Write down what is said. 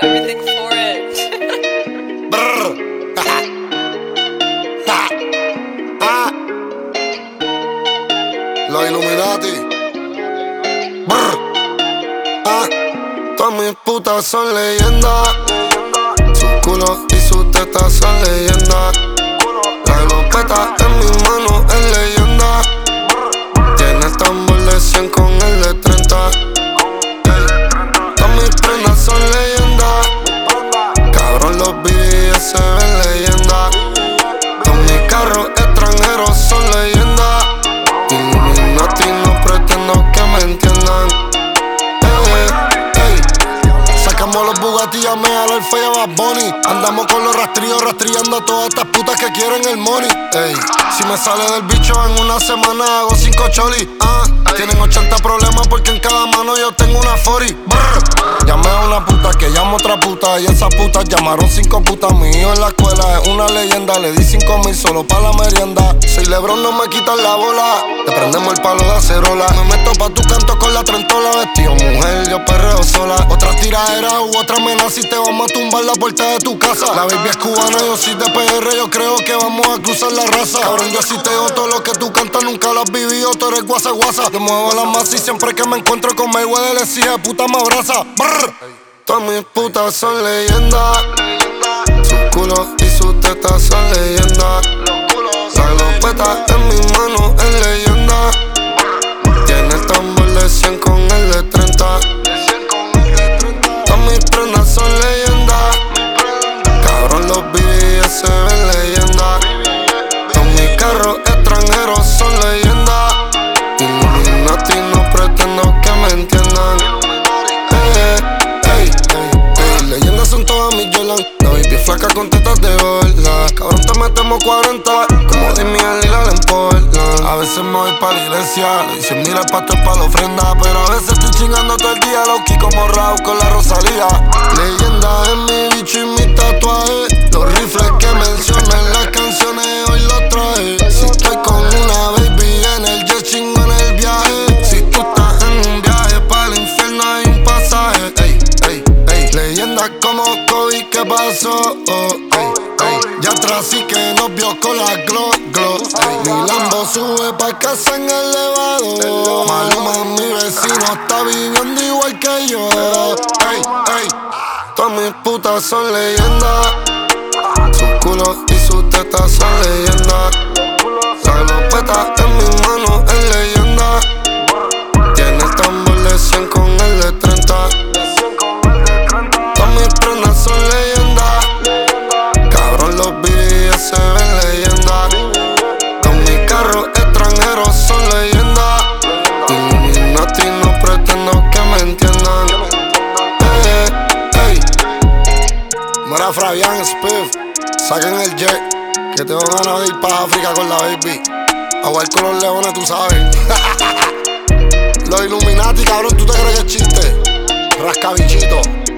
Everything for it. Los Illuminati. Todas mis putas son leyendas. Sus culos y sus tetas son leyendas. La glopeta en mi mano es leyenda. Tiene el tambor de 100 con el de 30. Todas mis prendas son leyendas. Cabrón, los BDS se ven leyendas. Todos mis carros extranjeros son leyendas. Illuminati, no pretendo que me entiendan. Sacamos los Bugatti, ya me jalo el feo a Bad Bunny. Andamos con los rastrillos, rastrillando a todas estas putas que quieren el money. Ey, si me sale del bicho en una semana hago 5 cholis. Tienen 80 problemas porque en cada mano yo tengo una 40. Llamé a una puta que llama otra puta y esas putas llamaron 5 putas. Mi hijo en la escuela es una leyenda, le di 5,000 solo pa' la merienda. Soy Lebron, no me quitan la bola, te prendemos el palo de acerola. Me meto pa' tu canto con la trentola, vestido mujer, yo perreo sola. Otra tiradera u otra amenaza y te vamos a tumbar la puerta de tu casa. La baby es cubana, yo soy de PR, yo creo que vamos a cruzar la raza. Cabrón, yo sí te digo todo lo que tú cantas, nunca lo has vivido, tú eres guasa guasa. Yo muevo la masa y siempre que me encuentro con Mayweather le exige puta me abraza. Todas mis putas son leyendas. Sus culos y sus tetas son leyendas. La glopeta en mi mano es leyenda. Tiene el tambor de 100 con el de 30. Todas mis prendas son leyendas. Cabrón, los BDS se ven leyendas. Todos mis carros extranjeros son leyendas. Illuminati, no pretendo que me entiendan. Leyendas son todas mis Jordan. La baby flaca con tetas de bola. Cabrón, te metemos 40 como Dimi en Lila en Portland. A veces me voy pa' la iglesia, le dicen mira el pastor pa' la ofrenda. Pero a veces estoy chingando todo el día, low-key como Raúl con la Rosalía. Leyenda es mi bicho y mi tatuaje. Los rifles que mencionan las canciones hoy los traje. Si estoy con una baby en el jet, chingo en el viaje. Si tú estás en un viaje pa' el infierno hay un pasaje. Leyendas como Kobe, ¿qué pasó? Ya atrás sí que nos vio con la glow. Mi Lambo sube pa' casa en el elevador. Maluma, mi vecino, está viviendo igual que yo. Todas mis putas son leyendas. Sus culos y sus tetas son leyendas. La glopeta en mi mano es leyenda. Tiene el tambor de 100 con el de 30. Mis prendas son leyendas. Cabrón, los BDS se ven leyendas. Todos mis carros extranjeros son leyendas. Illuminati, no pretendo que me entiendan. Mira Fabián Spiff, saquen el jet, que tengo ganas de ir pa' África con la baby. A jugar con los leones, tú sabes. Los Illuminati, cabrón, ¿tú te crees que es chiste? Rascabichito.